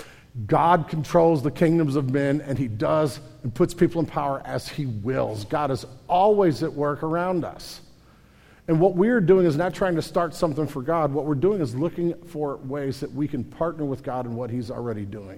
God controls the kingdoms of men, and he does and puts people in power as he wills. God is always at work around us. And what we're doing is not trying to start something for God. What we're doing is looking for ways that we can partner with God in what he's already doing.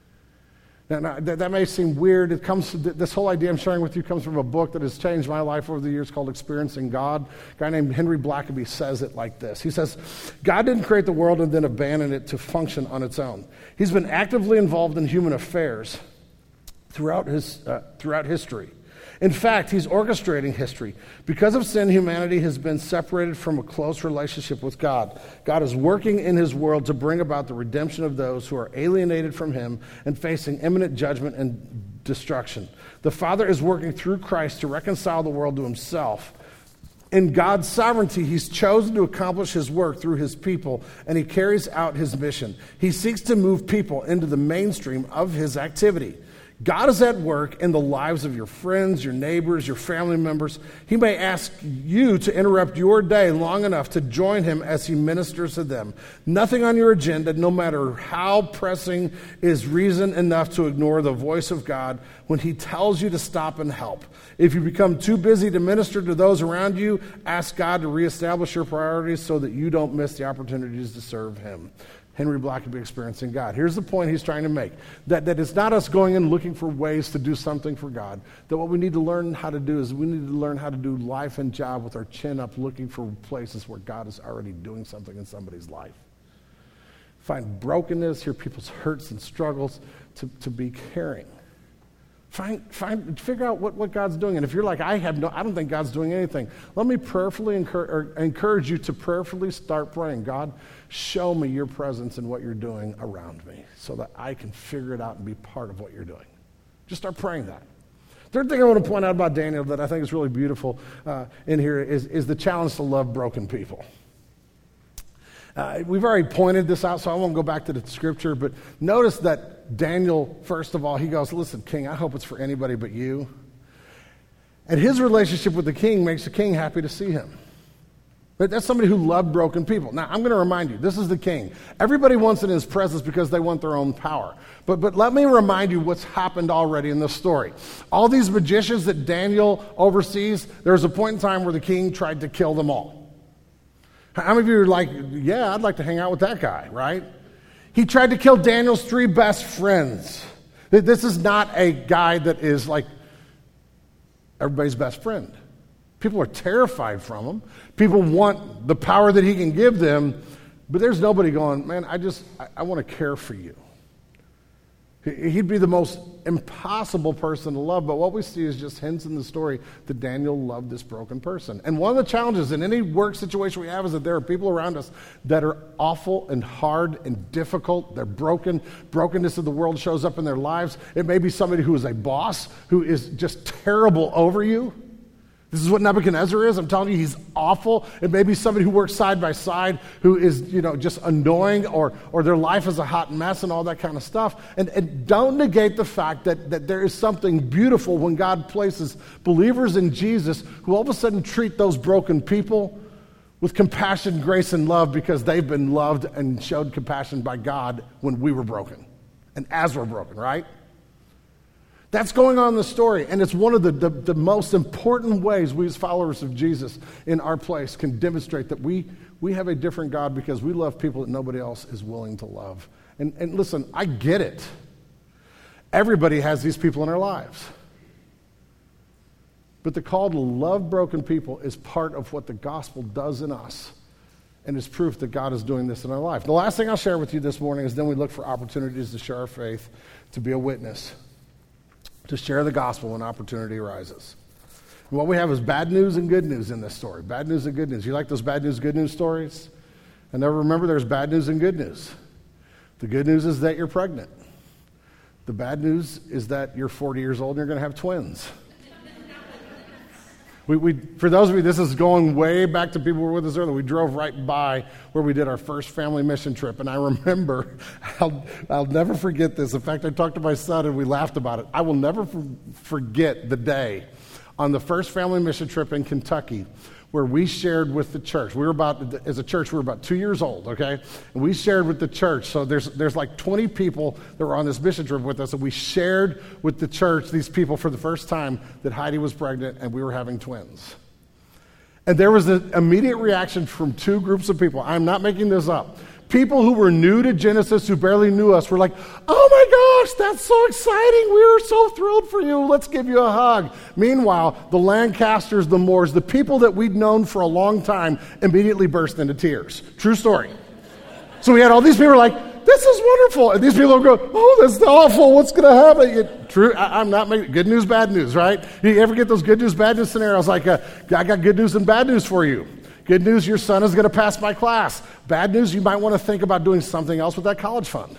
Now, that, that may seem weird. It comes. This whole idea I'm sharing with you comes from a book that has changed my life over the years called Experiencing God. A guy named Henry Blackaby says it like this. He says, God didn't create the world and then abandon it to function on its own. He's been actively involved in human affairs throughout his uh, throughout history. In fact, he's orchestrating history. Because of sin, humanity has been separated from a close relationship with God. God is working in his world to bring about the redemption of those who are alienated from him and facing imminent judgment and destruction. The Father is working through Christ to reconcile the world to himself. In God's sovereignty, he's chosen to accomplish his work through his people, and he carries out his mission. He seeks to move people into the mainstream of his activity. God is at work in the lives of your friends, your neighbors, your family members. He may ask you to interrupt your day long enough to join him as he ministers to them. Nothing on your agenda, no matter how pressing, is reason enough to ignore the voice of God when he tells you to stop and help. If you become too busy to minister to those around you, ask God to reestablish your priorities so that you don't miss the opportunities to serve him. Henry Blackaby, Experiencing God. Here's the point he's trying to make, that, that it's not us going in looking for ways to do something for God, that what we need to learn how to do is we need to learn how to do life and job with our chin up, looking for places where God is already doing something in somebody's life. Find brokenness, hear people's hurts and struggles, to, to be caring. Find, find, figure out what, what God's doing. And if you're like, I have no, I don't think God's doing anything, let me prayerfully encourage, or encourage you to prayerfully start praying. God, show me your presence in what you're doing around me so that I can figure it out and be part of what you're doing. Just start praying that. Third thing I want to point out about Daniel that I think is really beautiful uh, in here is, is the challenge to love broken people. Uh, we've already pointed this out, so I won't go back to the scripture, but notice that Daniel, first of all, he goes, listen, king, I hope it's for anybody but you. And his relationship with the king makes the king happy to see him. But that's somebody who loved broken people. Now, I'm going to remind you, this is the king. Everybody wants it in his presence because they want their own power. But, but let me remind you what's happened already in this story. All these magicians that Daniel oversees, there was a point in time where the king tried to kill them all. How many of you are like, yeah, I'd like to hang out with that guy, right? He tried to kill Daniel's three best friends. This is not a guy that is like everybody's best friend. People are terrified from him. People want the power that he can give them, but there's nobody going, man, I just, I, I want to care for you. He'd be the most impossible person to love, but what we see is just hints in the story that Daniel loved this broken person. And one of the challenges in any work situation we have is that there are people around us that are awful and hard and difficult. They're broken. Brokenness of the world shows up in their lives. It may be somebody who is a boss who is just terrible over you. This is what Nebuchadnezzar is. I'm telling you, he's awful. It may be somebody who works side by side who is, you know, just annoying, or or their life is a hot mess and all that kind of stuff. And, and don't negate the fact that, that there is something beautiful when God places believers in Jesus who all of a sudden treat those broken people with compassion, grace, and love because they've been loved and showed compassion by God when we were broken and as we're broken, right? That's going on in the story, and it's one of the, the, the most important ways we as followers of Jesus in our place can demonstrate that we, we have a different God because we love people that nobody else is willing to love. And, and listen, I get it. Everybody has these people in their lives. But the call to love broken people is part of what the gospel does in us and it's proof that God is doing this in our life. The last thing I'll share with you this morning is then we look for opportunities to share our faith, to be a witness, to share the gospel when opportunity arises. And what we have is bad news and good news in this story. Bad news and good news. You like those bad news, good news stories? And never remember there's bad news and good news. The good news is that you're pregnant. The bad news is that you're forty years old and you're going to have twins. We, we, for those of you, this is going way back to people who were with us earlier. We drove right by where we did our first family mission trip, and I remember, I'll, I'll never forget this. In fact, I talked to my son, and we laughed about it. I will never for, forget the day on the first family mission trip in Kentucky where we shared with the church. We were about, as a church, we were about two years old, okay? And we shared with the church. So there's there's like twenty people that were on this mission trip with us, and we shared with the church, these people, for the first time, that Heidi was pregnant and we were having twins. And there was an immediate reaction from two groups of people. I'm not making this up. People who were new to Genesis, who barely knew us, were like, oh my gosh, that's so exciting. We are so thrilled for you. Let's give you a hug. Meanwhile, the Lancasters, the Moores, the people that we'd known for a long time immediately burst into tears. True story. So we had all these people like, this is wonderful. And these people go, oh, that's awful. What's going to happen? It, true. I, I'm not making good news, bad news, right? You ever get those good news, bad news scenarios like, uh, I got good news and bad news for you. Good news, your son is going to pass my class. Bad news, you might want to think about doing something else with that college fund.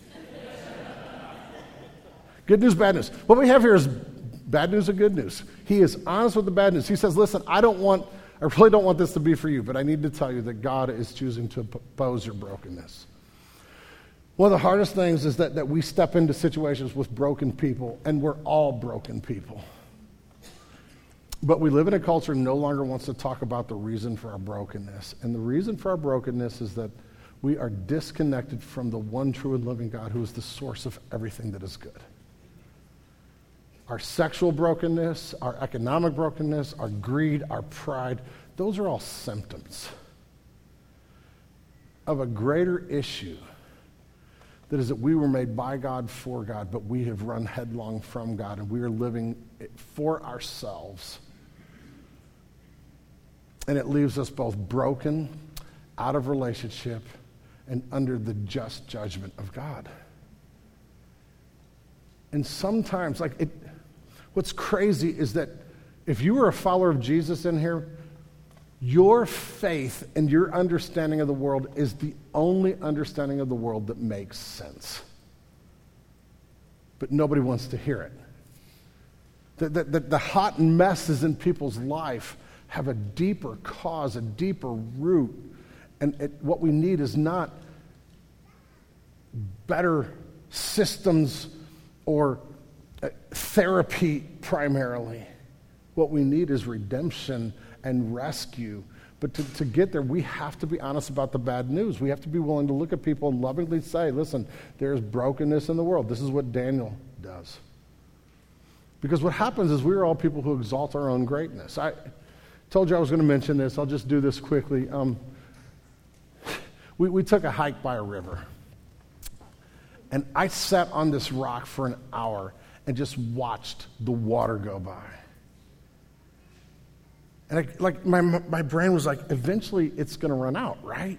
Good news, bad news. What we have here is bad news and good news. He is honest with the bad news. He says, listen, I don't want, I really don't want this to be for you, but I need to tell you that God is choosing to oppose your brokenness. One of the hardest things is that, that we step into situations with broken people, and we're all broken people. But we live in a culture that no longer wants to talk about the reason for our brokenness. And the reason for our brokenness is that we are disconnected from the one true and living God who is the source of everything that is good. Our sexual brokenness, our economic brokenness, our greed, our pride, those are all symptoms of a greater issue. That is that we were made by God for God, but we have run headlong from God, and we are living for ourselves. And it leaves us both broken, out of relationship, and under the just judgment of God. And sometimes, like, it, what's crazy is that if you were a follower of Jesus in here, your faith and your understanding of the world is the only understanding of the world that makes sense. But nobody wants to hear it. The, the, the, the hot messes in people's life have a deeper cause, a deeper root. And it, what we need is not better systems or uh, therapy primarily. What we need is redemption and rescue. But to, to get there, we have to be honest about the bad news. We have to be willing to look at people and lovingly say, listen, there's brokenness in the world. This is what Daniel does. Because what happens is we're all people who exalt our own greatness. I told you I was going to mention this. I'll just do this quickly. Um, we, we took a hike by a river. And I sat on this rock for an hour and just watched the water go by. And I, like my my brain was like, eventually it's going to run out, right?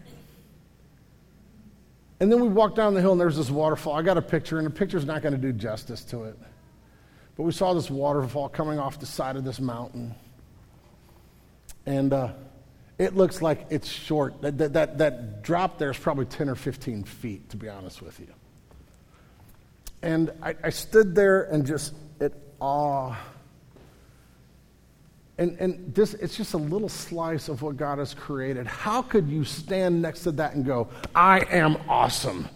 And then we walked down the hill and there's this waterfall. I got a picture, and the picture's not going to do justice to it. But we saw this waterfall coming off the side of this mountain. And uh, it looks like it's short. That, that, that, that drop there is probably ten or fifteen feet, to be honest with you. And I, I stood there and just at awe. And, and this, it's just a little slice of what God has created. How could you stand next to that and go, I am awesome?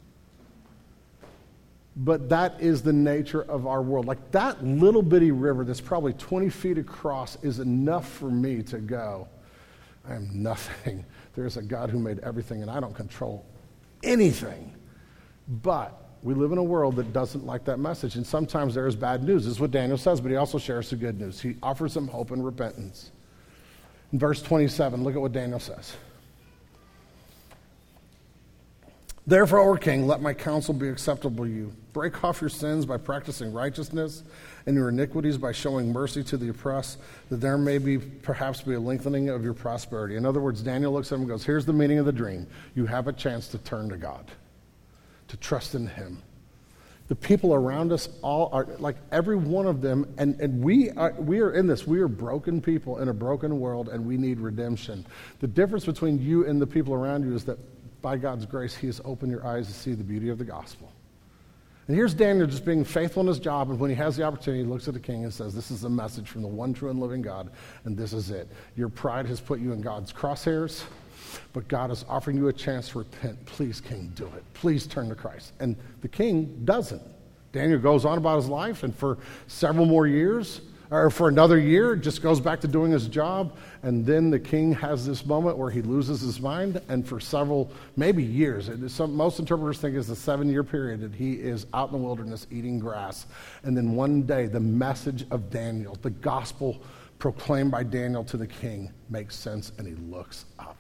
But that is the nature of our world. Like that little bitty river that's probably twenty feet across is enough for me to go, I am nothing. There's a God who made everything, and I don't control anything. But we live in a world that doesn't like that message, and sometimes there is bad news. This is what Daniel says, but he also shares the good news. He offers them hope and repentance. In verse twenty-seven, look at what Daniel says. Therefore, O king, let my counsel be acceptable to you. Break off your sins by practicing righteousness, and your iniquities by showing mercy to the oppressed, that there may be perhaps be a lengthening of your prosperity. In other words, Daniel looks at him and goes, here's the meaning of the dream. You have a chance to turn to God, to trust in him. The people around us all are, like every one of them, and, and we are, we are in this. We are broken people in a broken world, and we need redemption. The difference between you and the people around you is that by God's grace, he has opened your eyes to see the beauty of the gospel. And here's Daniel just being faithful in his job, and when he has the opportunity, he looks at the king and says, this is a message from the one true and living God, and this is it. Your pride has put you in God's crosshairs, but God is offering you a chance to repent. Please, king, do it. Please turn to Christ. And the king doesn't. Daniel goes on about his life, and for several more years, or for another year, just goes back to doing his job, and then the king has this moment where he loses his mind, and for several, maybe years, some, most interpreters think it's a seven-year period that he is out in the wilderness eating grass, and then one day the message of Daniel, the gospel proclaimed by Daniel to the king, makes sense, and he looks up.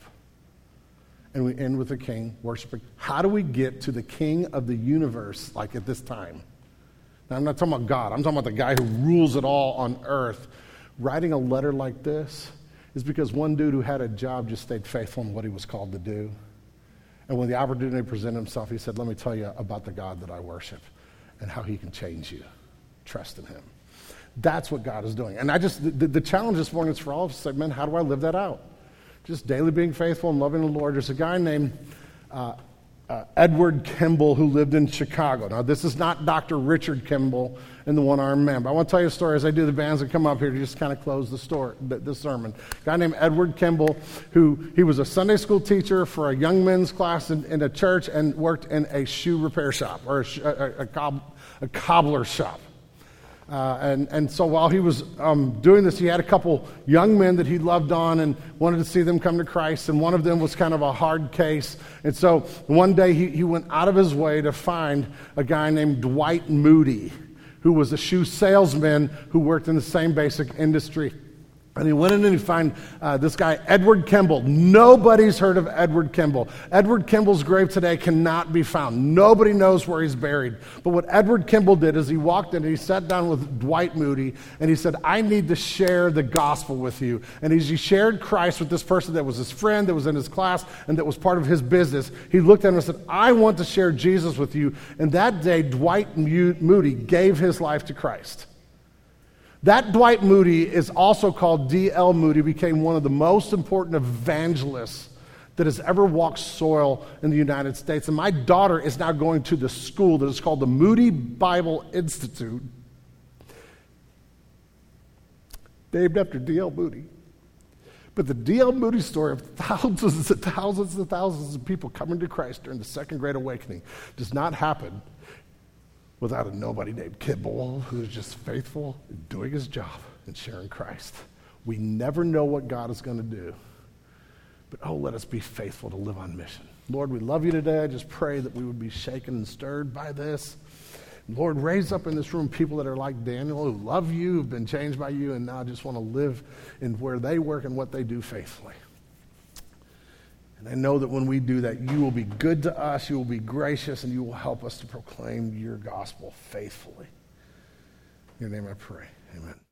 And we end with the king worshiping. How do we get to the king of the universe like at this time? Now, I'm not talking about God. I'm talking about the guy who rules it all on earth. Writing a letter like this is because one dude who had a job just stayed faithful in what he was called to do. And when the opportunity presented himself, he said, let me tell you about the God that I worship and how he can change you. Trust in him. That's what God is doing. And I just, the, the challenge this morning is for all of us to say, man, how do I live that out? Just daily being faithful and loving the Lord. There's a guy named uh, uh, Edward Kimball who lived in Chicago. Now, this is not Doctor Richard Kimball and the one-armed man, but I want to tell you a story as I do the bands that come up here to just kind of close the story, the, the sermon. A guy named Edward Kimball, who he was a Sunday school teacher for a young men's class in, in a church and worked in a shoe repair shop or a, a, a, cob, a cobbler shop. Uh, and, and so while he was um, doing this, he had a couple young men that he loved on and wanted to see them come to Christ, and one of them was kind of a hard case. And so one day he, he went out of his way to find a guy named Dwight Moody, who was a shoe salesman who worked in the same basic industry. And he went in and he found uh, this guy, Edward Kimball. Nobody's heard of Edward Kimball. Edward Kimball's grave today cannot be found. Nobody knows where he's buried. But what Edward Kimball did is he walked in and he sat down with Dwight Moody and he said, I need to share the gospel with you. And as he shared Christ with this person that was his friend, that was in his class, and that was part of his business, he looked at him and said, I want to share Jesus with you. And that day, Dwight Moody gave his life to Christ. That Dwight Moody is also called D L Moody, became one of the most important evangelists that has ever walked soil in the United States. And my daughter is now going to the school that is called the Moody Bible Institute, named after D L Moody. But the D L Moody story of thousands and thousands and thousands of people coming to Christ during the Second Great Awakening does not happen without a nobody named Kimball who is just faithful in doing his job and sharing Christ. We never know what God is going to do, but oh, let us be faithful to live on mission. Lord, we love you today. I just pray that we would be shaken and stirred by this. Lord, raise up in this room people that are like Daniel, who love you, who've been changed by you, and now just want to live in where they work and what they do faithfully. And I know that when we do that, you will be good to us, you will be gracious, and you will help us to proclaim your gospel faithfully. In your name I pray. Amen.